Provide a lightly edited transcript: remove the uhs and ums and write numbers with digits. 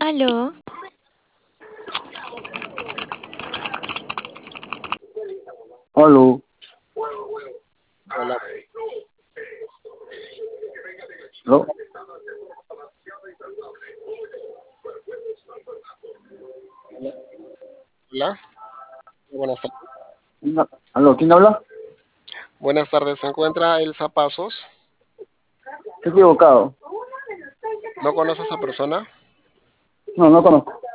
Aló, Aló, Hola, aló, hola. Buenas tardes. aló, ¿quién habla? Buenas tardes. ¿Se encuentra Elsa Pasos? Estoy equivocado. ¿No conoce a esa persona? No, no conozco.